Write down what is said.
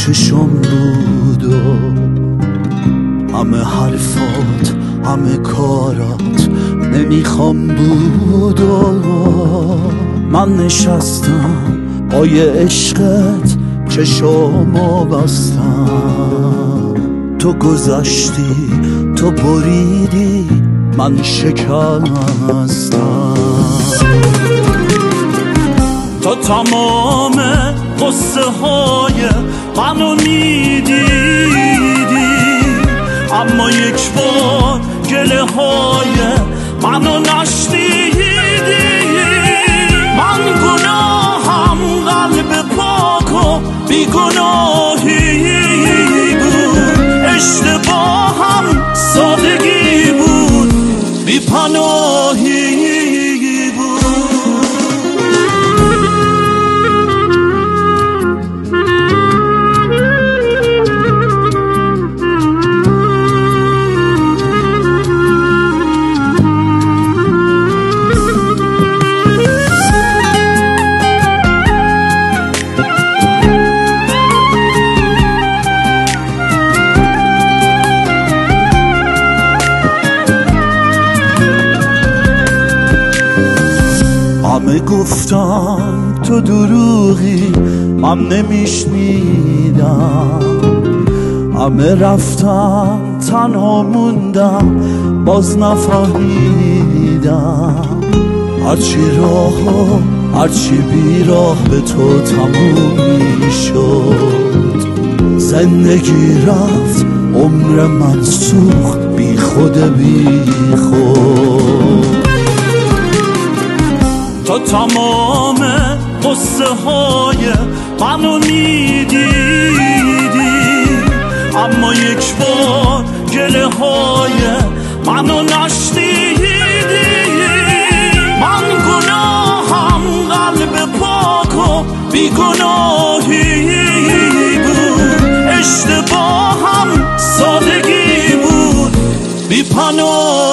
چشم بود و همه حرفات همه کارات نمیخوام بود و من نشستم پای عشقت چشمو بستم. تو گذشتی تو بریدی من شکستم. تو تمام قصه های منو میدیدی اما یک بار گله های منو نشنیدی. من گناهم قلب پاک و بیگناهی بود، اشتباهم سادگی بود، بی‌پناهی بود. همه گفتن تو دروغی من نمیشنیدم، همه رفتن تنها موندم باز نفهمیدم. هرچی راه و هرچی بیراه به تو تموم میشد، زندگی رفت عمر من سوخت بی خود بی خود. تو تمام قصه های منو میدیدی اما یک بار گله های منو نشنیدی. من گناهم قلب پاک و بیگناهی بود، اشتباهم سادگی بود، بی‌پناهی